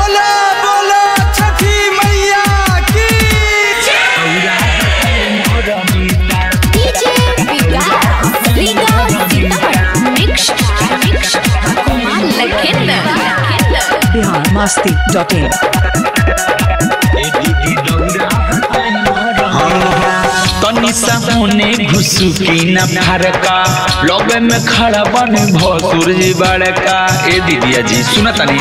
बोला बोला छठी मैया की biharmasti.in तनी सामने घुसू की न फरका लगे में खड़ा बन भसुर जी बड़का। ए दीदिया जी सुना तनी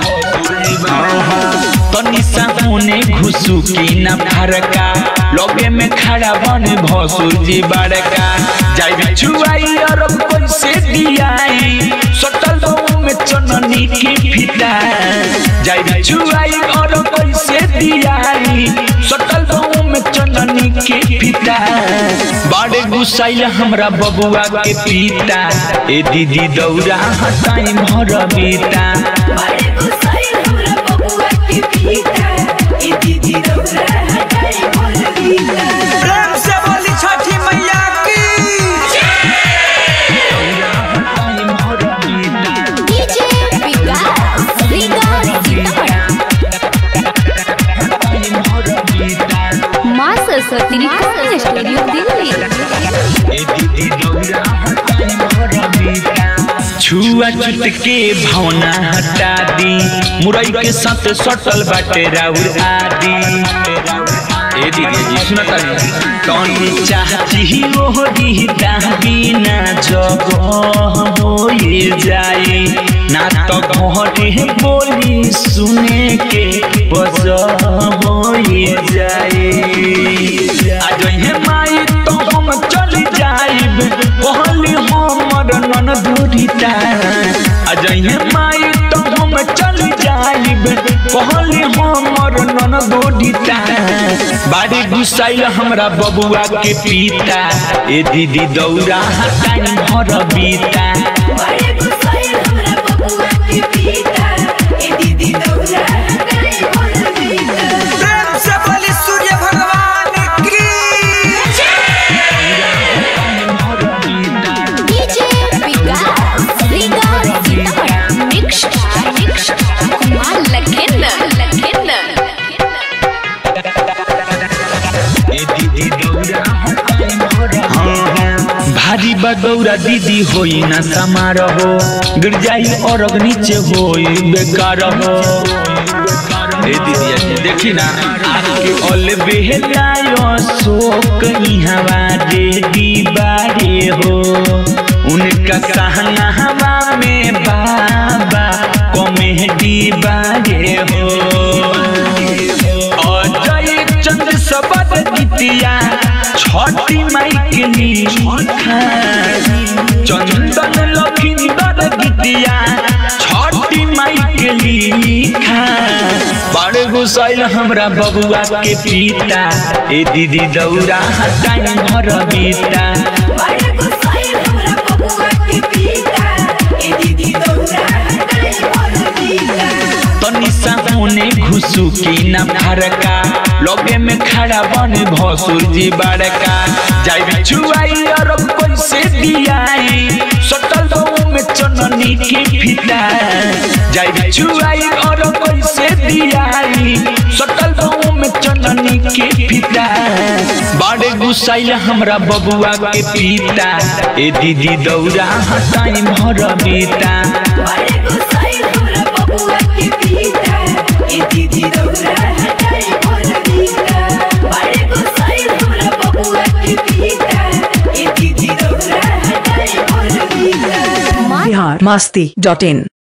तनी सामने घुसू की न फरका लगे में खड़ा बन भसुर जी बड़का। जाई बिछुआई और पैसे दियाई सटल में चननी की फिता। जाई बिछुआई और पैसे दियाई सटल में चननी की फिता। बड़े गुस्साइल हमरा बबुआ के पीता। ए दीदी दौरा हटाई भर बीता। बड़े गुस्साइल हमरा बबुआ के पीता। ए दीदी दौरा हटाई भर बीता। प्रेम से बोली छठी मैया की मां सरस्वती रिकॉर्डिंग स्टूडियो दिल्ली। छुआ छूत के भावना हटा दी मुरई के साथ सटल बाटे राउर आदि। ए दीदी जी सुना तानी तनी चाहती हो दीदा बिना जगह होए जाई ना तो घरे बोली सुने के बजह होए जाई। आज हे माई तो हम चल जाइब कहली हमर नन दूरिता। आज हे माई तो हम चल जाइब कहली हमर नन दूरिता। बाड़ी गुस्साइल हमरा बबुआ के पीता। ए दीदी दौरा हटाई भर बीता। बड़े गुस्साइल हमरा बबुआ के पीता। ए दीदी दौरा हटाई भर बीता। प्रेम से बोली सूर्य भगवान की भारी बदौरा दीदी होई ना समारोह गिर जाई और नीचे होई बेकार हो। ए दीदी देखी ना आके ओल बेहलायो शोक इहवा रे दीवारे हो। उनका सहना हवा में बाबा कॉमेडी बारे हो। अजय चंद सबद गीतिया छठी माई के लिखा। चंदन लखिंदर गीतिया छठी माई के लिखा। बड़े गुस्साइल हमरा बबुआ के पीता। ए दीदी दौरा हटाई भर बीता। बड़े गुस्साइल हमरा बबुआ के पीता। ए दीदी दौरा हटाई भर बीता। तनी सामने घुसू की न फरका लगे में खड़ा बन भसुर जी बड़का। जाई बिछुआई और पैसे दियाई सटल में चननी की फिता। जाई बिछुआई और पैसे दियाई सटल में चननी की फिता। बड़े गुस्साइल हमरा बबुआ के पीता। ए दीदी दौरा हटाई भर बीता। बड़े गुस्साइल हमरा बबुआ के पीता। ए दीदी दौरा हटाई भर बीता। बड़े गुस्साइल हमरा बबुआ के पीता। ए दीदी दौरा हटाई भर बीता। biharmasti.in